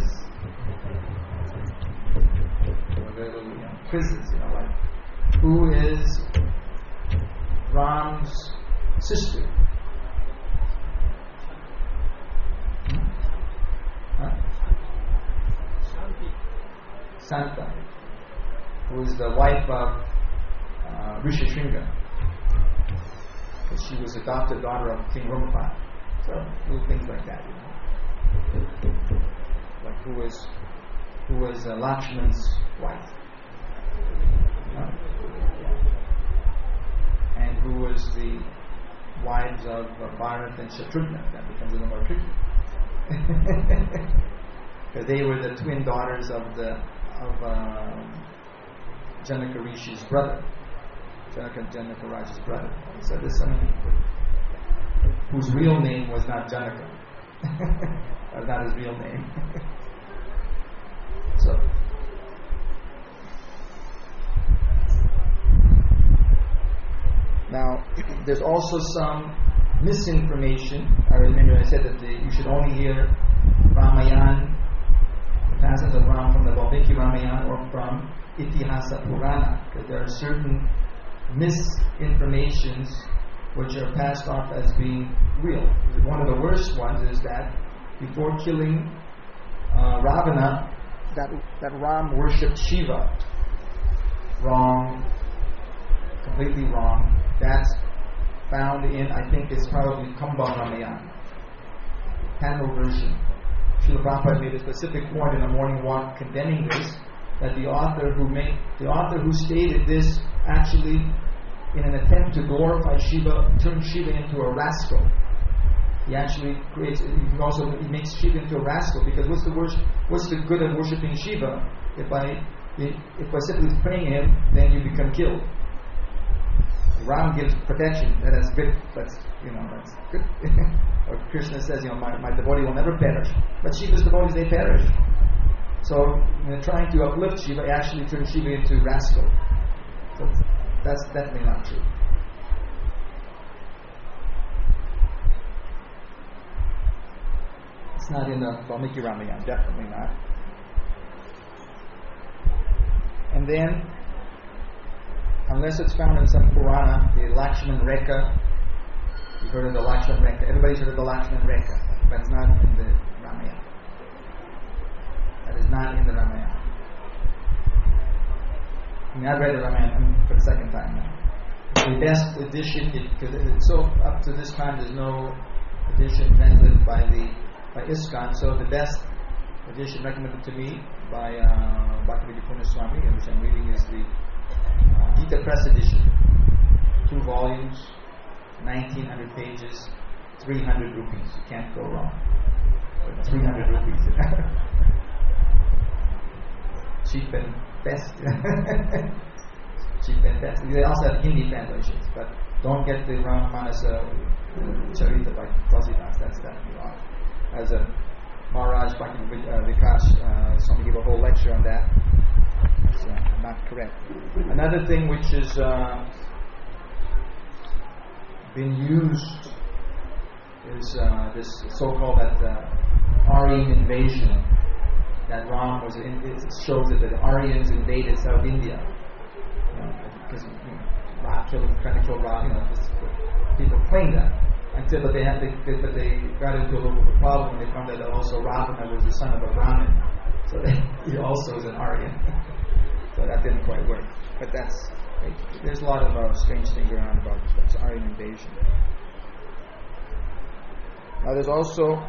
You know, quizzes, you know, like who is Ram's sister? Hmm? Huh? Santa, who is the wife of uh, Rishishringa. She was adopted daughter of King Ramapan. So little things like that, you know. Like who was who was uh, Lakshman's wife, uh, and who was the wives of uh, Bharat and Shatrughna. That becomes a little more tricky because they were the twin daughters of the of uh, Janaka Rishi's brother. Janaka, Janaka Raja's brother. So there's somebody whose real name was not Janaka. That was not his real name. So now there's also some misinformation. I remember I said that the, you should only hear Ramayana, the passages of Ram from the Valmiki Ramayana or from Itihasa Purana, because there are certain misinformations which are passed off as being real. One of the worst ones is that before killing uh, Ravana, that that Ram worshipped Shiva. Wrong. Completely wrong. That's found in, I think it's probably Kamba Ramayana, Tamil version. Srila Prabhupada made a specific point in a morning walk condemning this, that the author who made the author who stated this actually, in an attempt to glorify Shiva, turned Shiva into a rascal. He actually creates. He also he makes Shiva into a rascal, because what's the worship, What's the good of worshiping Shiva if I if by simply praying him, then you become killed? Ram gives protection. That's good. That's you know that's good. Or Krishna says, you know, my, my devotee will never perish. But Shiva's devotees, they perish. So you know, trying to uplift Shiva actually turns Shiva into rascal. So that's definitely not true. It's not in the Valmiki Ramayana, definitely not. And then, unless it's found in some Purana, the Lakshman Rekha, you've heard of the Lakshman Rekha. Everybody's heard of the Lakshman Rekha, but it's not in the Ramayana. That is not in the Ramayana. I mean, I've read the Ramayana for the second time now. The best edition, because so up to this time, there's no edition translated by the by ISKCON. So the best edition recommended to me by uh, Bhaktivinoda Purna Swami, which I'm reading, is the uh, Gita Press edition. Two volumes, nineteen hundred pages, three hundred rupees. You can't go wrong. three hundred rupees. Cheap and best. Cheap and best. They also have Hindi translations, but don't get the Ram Manasa Charita by Tulsidas. That's definitely wrong. As a Maharaj Bhakti uh, Vikas, uh, somebody gave a whole lecture on that. It's uh, not correct. Another thing which is uh, been used is uh, this so-called that uh, Aryan invasion. That Ram was in, it shows that the Aryans invaded South India, you know, because you know, Ra killed, trying to kill Ra. You know, this, people claim that. Until but they had to, they, but they got into a little bit of a problem when they found out that also Ravana was the son of a Brahmin, so they, he also is an Aryan. So that didn't quite work. But that's there's a lot of uh, strange things around about this Aryan invasion. Now there's also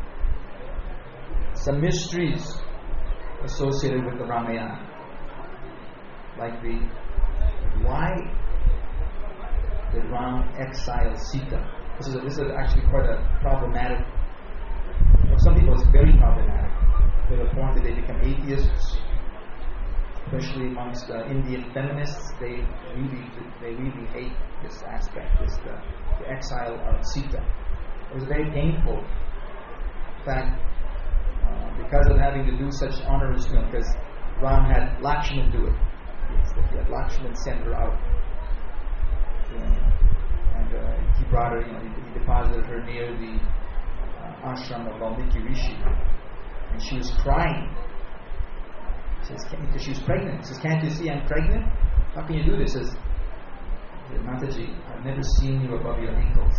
some mysteries associated with the Ramayana, like the why did Ram exile Sita? This is, a, this is actually quite a problematic. For some people, it's very problematic to the point that they become atheists, especially amongst uh, Indian feminists. They really, they really hate this aspect, this the, the exile of Sita. It was very painful. In fact, uh, because of having to do such onerous, you know, because Ram had Lakshman do it. He had Lakshman send her out. You know, and uh, he brought her, you know, he, he deposited her near the uh, ashram of Valmiki Rishi. And she was crying. She says, because she was pregnant. She says, can't you see I'm pregnant? How can you do this? She says, Mataji, I've never seen you above your ankles.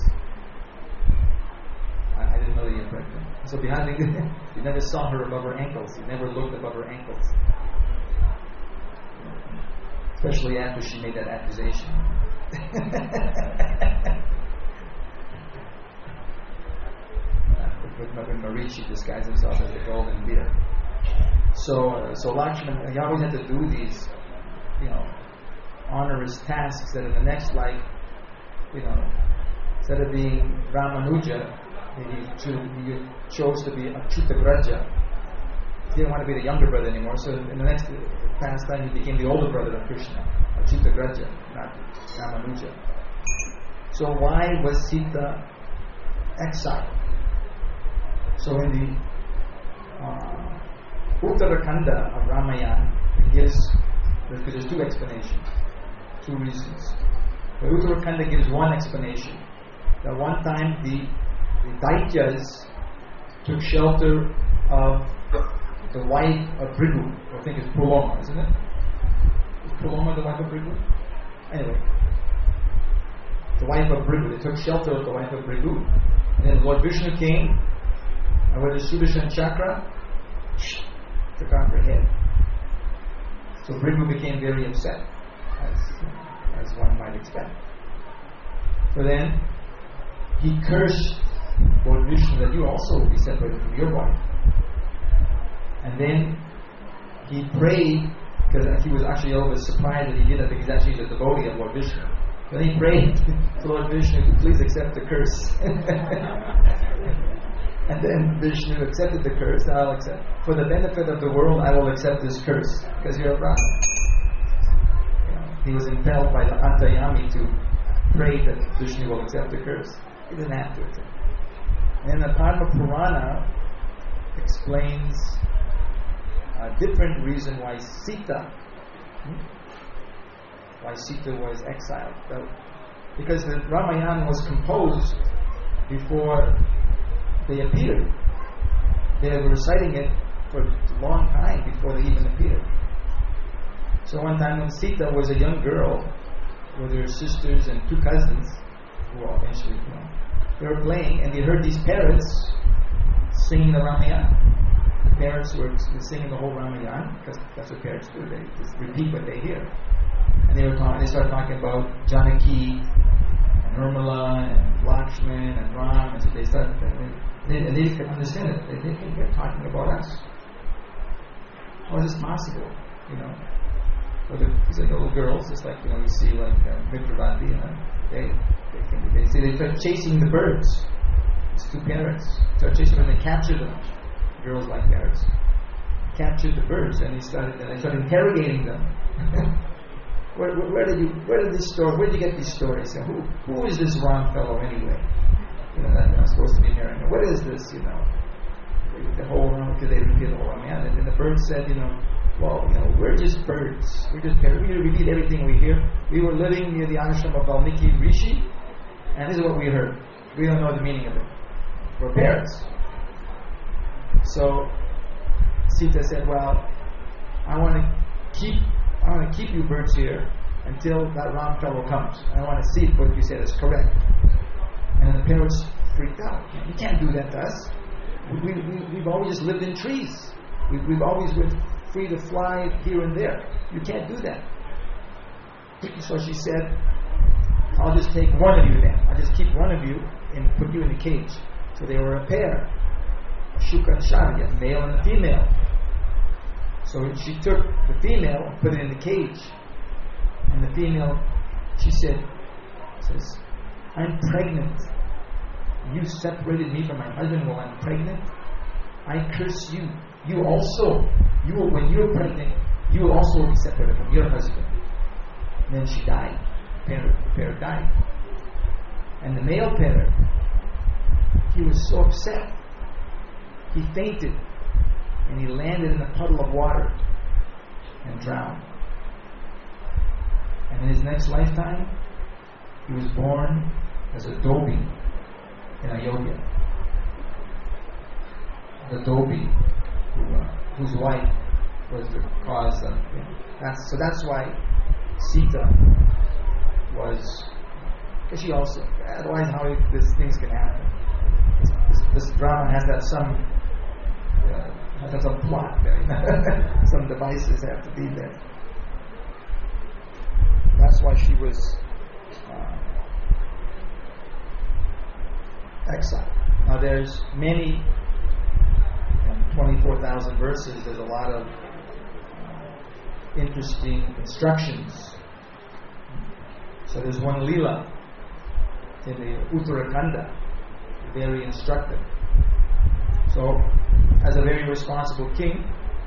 I, I didn't know that you were pregnant. So behind the, you never saw her above her ankles. You never looked above her ankles. Especially after she made that accusation. When Marichi disguised himself as a golden bear. So, uh, so Lakshman, he always had to do these, you know, onerous tasks that in the next life, you know, instead of being Ramanuja, he, he chose to be Achyutagraja. He didn't want to be the younger brother anymore, so in the next pastime he became the older brother of Krishna, Achyutagraja, not Ramanuja. So why was Sita exiled? So in the uh, Uttarakhanda of Ramayana, it gives, because there's two explanations, two reasons. The Uttarakhanda gives one explanation. That one time the, the Daityas took shelter of the wife of Brigu. I think it's Puloma, isn't it? Is Puloma the wife of Brigu? Anyway, the wife of Brigu. They took shelter of the wife of Brigu. And then Lord Vishnu came, and with his Sudarshan chakra, took off her head. So Brigu became very upset, as, as one might expect. So then, he cursed Lord Vishnu that you also will be separated from your wife. And then he prayed, because he was actually a little bit surprised that he did that, because actually he's a devotee of Lord Vishnu. Then he prayed to Lord Vishnu to please accept the curse. And then Vishnu accepted the curse. I'll accept. For the benefit of the world, I will accept this curse because you're a Brahmin. You know, he was impelled by the Antayami to pray that Vishnu will accept the curse. He didn't have to accept. And the Padma Purana explains a different reason why Sita, hmm? why Sita was exiled. So, because the Ramayana was composed before they appeared. They were reciting it for a long time before they even appeared. So one time when Sita was a young girl with her sisters and two cousins, who were eventually, you know, they were playing and they heard these parrots singing the Ramayana. The parrots were singing the whole Ramayana because that's what parrots do. They just repeat what they hear. And they were talking. They started talking about Janaki and Nirmala and Lakshman and Ram, and so they started. They, they, they could understand it. They, they think they're talking about us. How is this possible? You know, or the, these are little girls, just like you know you see like uh, Mitravati, you know, they they think they see they start chasing the birds. These two parrots start chasing them and they capture them. Girls like parrots captured the birds and they started and they started interrogating them. where, where, where did you where did this story where did you get these stories? And who who is this Ram fellow anyway? You know, that I'm supposed to be marrying. What is this, you know? The whole Ram, because they repeat the whole Ramayana. And, and the bird said, you know, well, you know, we're just birds. We're just parrots. We repeat everything we hear. We were living near the ashram of Valmiki Rishi, and this is what we heard. We don't know the meaning of it. We're parrots. So Sita said, well, I want to keep I want to keep you birds here until that Ram fellow comes. I want to see if what you said is correct. And the parrots freaked out. You can't do that to us. We, we, we've always lived in trees. We, we've always been free to fly here and there. You can't do that. So she said, I'll just take one of you then. I'll just keep one of you and put you in a cage. So they were a pair. Shuka and Shana, male and a female. So she took the female and put it in the cage. And the female, she said, says, I'm pregnant. You separated me from my husband while I'm pregnant. I curse you. You also, you when you're pregnant, you will also be separated from your husband. And then she died. The parrot, the parrot died. And the male parrot, he was so upset. He fainted and he landed in a puddle of water and drowned. And in his next lifetime, he was born as a Dobi in Ayodhya. The Dobi, who, uh, whose wife was the cause of. You know, that's so. That's why Sita was. Because she also. Otherwise, how these things can happen? This, this drama has that some. Uh, has some plot there. Some devices have to be there. That's why she was uh, exiled. Now there's many, um, twenty-four thousand verses, there's a lot of uh, interesting instructions. So there's one Leela in the Uttarakhanda, very instructive. So, as a very responsible king,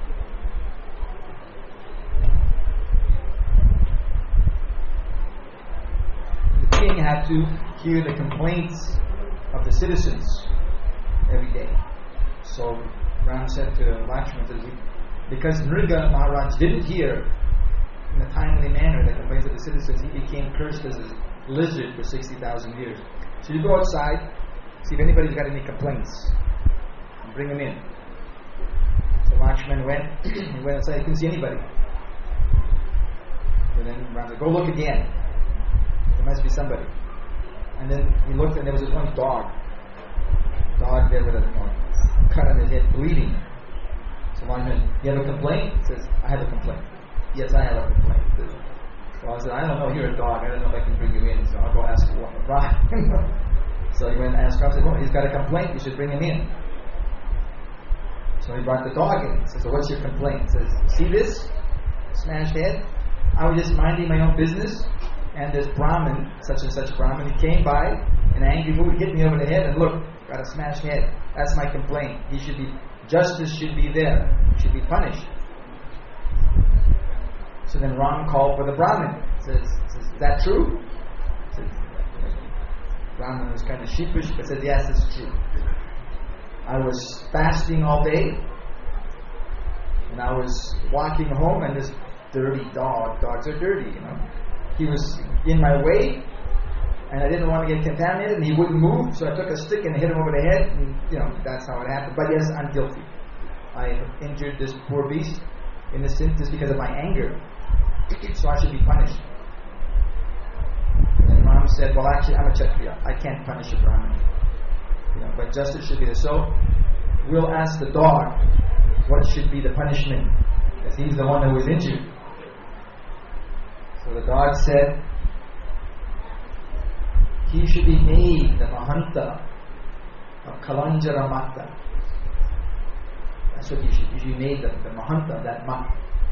the king had to hear the complaints of the citizens every day. So Ram said to Lakshmana, because Nriga Maharaj didn't hear in a timely manner the complaints of the citizens, he became cursed as a lizard for sixty thousand years. So you go outside, see if anybody's got any complaints, and bring them in. So Lakshmana went, he went outside, he couldn't see anybody. So then Ram said, go look again. There must be somebody. And then he looked and there was this one dog. Dog there with a you know, cut on his head, bleeding. So Lakshmana, you have a complaint? He says, I have a complaint. Yes, I have a complaint. So I said, I don't know, you're a dog. I don't know if I can bring you in. So I'll go ask what Ram. So he went and asked Ram, said, well, he's got a complaint, you should bring him in. So he brought the dog in. He says, so what's your complaint? He says, see this smashed head? I was just minding my own business, and this Brahmin, such and such Brahmin, he came by in an angry mood, hit me over the head, and look, got a smashed head. That's my complaint. He should be, justice should be there. He should be punished. So then Ram called for the Brahmin. Says, says is that true? Says, Brahmin was kind of sheepish, but said, yes, it's true. I was fasting all day, and I was walking home, and this dirty dog, dogs are dirty, you know. He was in my way, and I didn't want to get contaminated, and he wouldn't move, so I took a stick and hit him over the head, and, you know, that's how it happened. But yes, I'm guilty. I have injured this poor beast, innocent, just because of my anger. So I should be punished. And Ram said, well, actually, I'm a Kshatriya. I can't punish a Brahmin. You know, but justice should be there. So we'll ask the dog what should be the punishment, because he's the one who was injured. So the dog said, he should be made the Mahanta of Kalanjara Mata. That's what he should, he should be made the, the Mahanta of that Mata.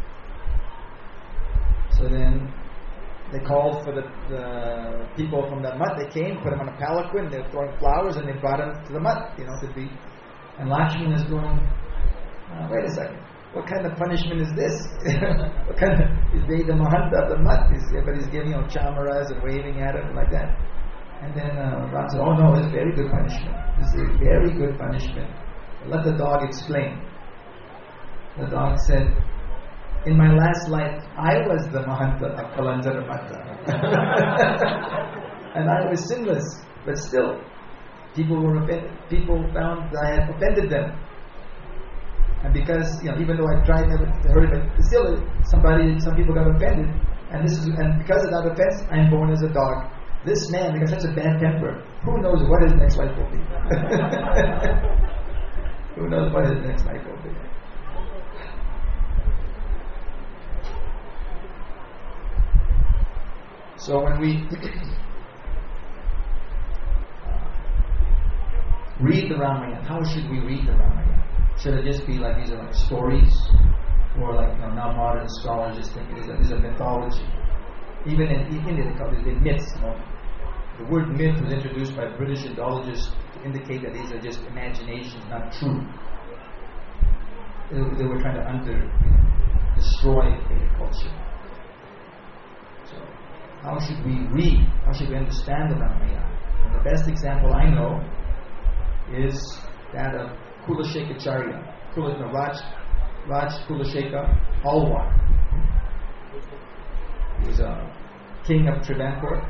So then they called for the, the people from the Mutt. They came, put him on a palanquin, they were throwing flowers, and they brought him to the Mutt, you know, to be. And Lakshman is going, oh, wait a second, what kind of punishment is this? What kind of, he's made the Mahanta of the Mutt, he's, but he's giving, you know, chamaras and waving at him like that. And then uh, Ram said, oh no, it's very good punishment. This is a very good punishment. Let the dog explain. The dog said, in my last life, I was the Mahanta of Kalanjara Mata. And I was sinless, but still, people were offended. People found that I had offended them. And because, you know, even though I tried never to hurt it, but still, somebody, some people got offended. And this is, and because of that offense, I am born as a dog. This man, because such a bad temper, who knows what his next life will be? Who knows what his next life will be? So when we read the Ramayana, how should we read the Ramayana? Should it just be like these are like stories, or like, you know, now modern scholars just think it is a, is a mythology? Even in India, they call it the myths. You know? The word myth was introduced by British Indologists to indicate that these are just imaginations, not true. They, they were trying to under you know, destroy Vedic culture. So, how should we read? How should we understand the Ramayana? And the best example I know is that of Kulashekacharya, Kula, no, Raj, Raj Kulasheka Alwar. He was a king of Travancore.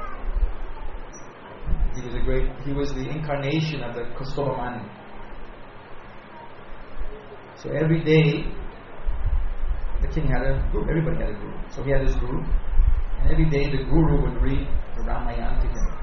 He was a great. He was the incarnation of the Kostovamani. So every day, the king had a guru. Everybody had a guru. So he had his guru. And every day the guru would read the Ramayana to him.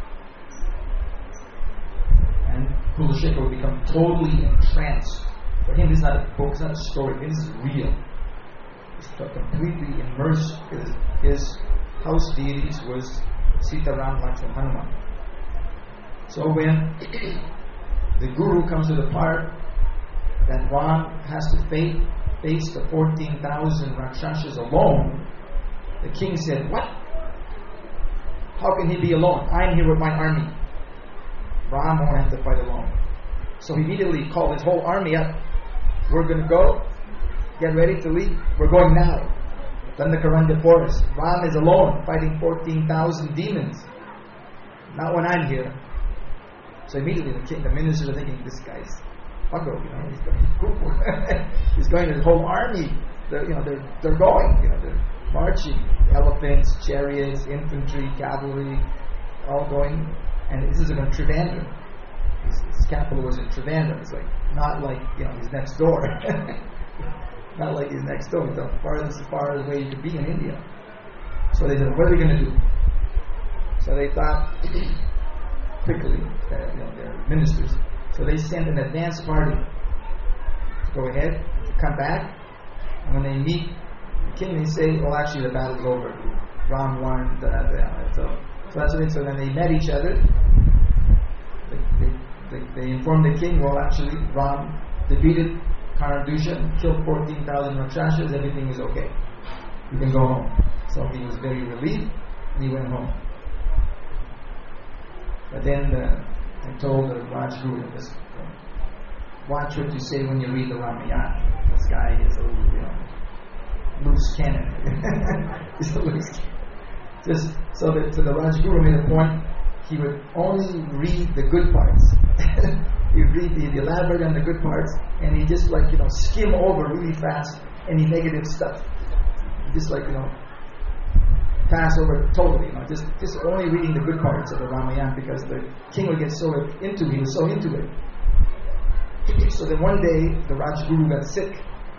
And Kulasheka would become totally entranced. For him, this is not a book, it's not a story, this is real. He's completely immersed. His, his house deities was Sita, Ram, Lakshman, Hanuman. So when the guru comes to the part that Ram has to face, face the fourteen thousand Rakshasas alone, the king said, what? How can he be alone? I'm here with my army. Ram won't have to fight alone. So he immediately called his whole army up. We're going to go. Get ready to leave. We're going now. Dandakaranya forest. Ram is alone fighting fourteen thousand demons. Not when I'm here. So immediately the king, the ministers are thinking, this guy's Puggo, you know, he's going, he's going to his whole army. They're, you know, they're they're going, you know, they're marching, elephants, chariots, infantry, cavalry, all going. And this is in Trivandrum. His, his capital was in Trivandrum. It's like not like, you know, he's next door. Not like he's next door. It's the farthest as far away you could be in India. So they said, what are we going to do? So they thought quickly, uh, you know, their ministers. So they sent an advance party to go ahead, to come back, and when they meet the king, they say, well, actually, the battle's over. Ram won. Da, da, da. So, so that's what they. So then they met each other. They, they, they, they informed the king, well, actually, Ram defeated Karanadusha, killed fourteen thousand Rakshasas. Everything is okay. You can go home. So he was very relieved, and he went home. But then uh, I told the Raj Guru, this, watch what you say when you read the Ramayana. This guy is a little, you know, loose cannon. He's a loose cannon. Just so that so the Rajguru made a point, he would only read the good parts. He'd read the, the elaborate and the good parts, and he just like, you know, skim over really fast any negative stuff. Just like, you know, pass over totally, you know, just, just only reading the good parts of the Ramayana, because the king would get so into it, he was so into it. So then one day, the Rajguru got sick.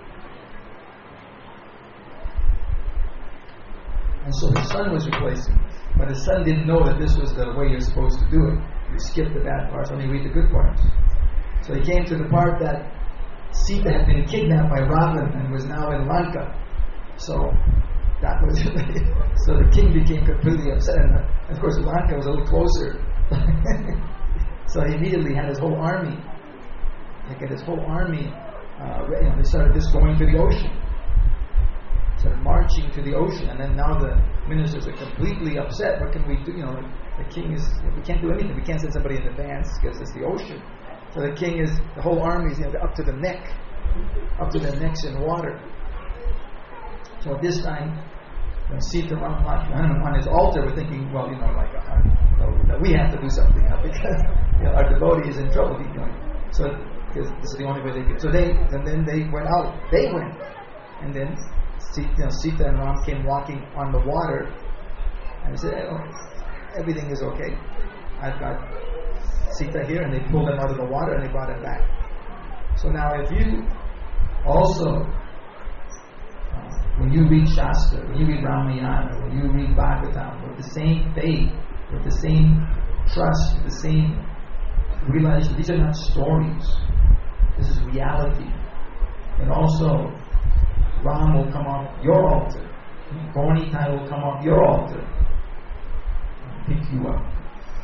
And so his son was replacing. But his son didn't know that this was the way you're supposed to do it. You skip the bad parts, only read the good parts. So he came to the part that Sita had been kidnapped by Ravan and was now in Lanka. So that was so the king became completely upset, and of course Lanka was a little closer. So he immediately had his whole army, like had his whole army, uh, you know, they started just going to the ocean, started marching to the ocean, and then now the ministers are completely upset. What can we do? You know, like the king is, we can't do anything. We can't send somebody in advance because it's the ocean. So the king is, the whole army is, you know, up to the neck, up to their necks in water. So at this time, when Sita on his altar were thinking, well, you know, like, uh, no, we have to do something now because, you know, our devotee is in trouble. You know, so because this is the only way they could. So they, and then they went out. They went, and then Sita, you know, Sita and Ram came walking on the water, and they said, oh, everything is okay. I've got Sita here, and they pulled him out of the water and they brought him back. So now, if you also when you read Shastra, when you read Ramayana, when you read Bhagavatam, with the same faith, with the same trust, with the same realization, these are not stories. This is reality. And also, Ram will come off your altar. Gaura-Nitai will come off your altar and pick you up.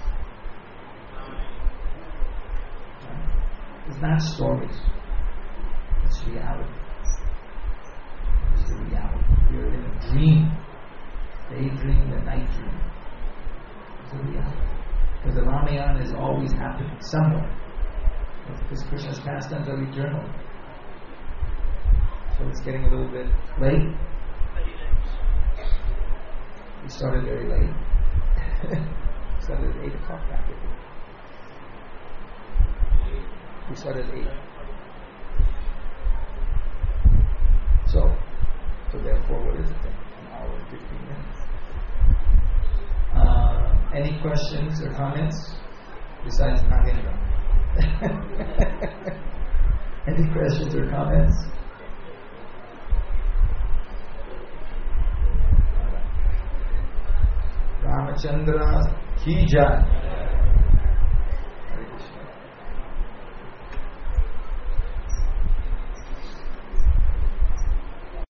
It's not stories. It's reality. The reality. You're in a dream, daydream, a night dream. It's a reality. Because the Ramayana is always happening somewhere. Because Krishna's pastimes are eternal. So it's getting a little bit late. We started very late. We started at eight o'clock back here. We started at eight. So, so therefore, what is it then? An hour and fifteen minutes. Uh, any questions or comments besides Nagendra? Any questions or comments? Ramachandra ki jai.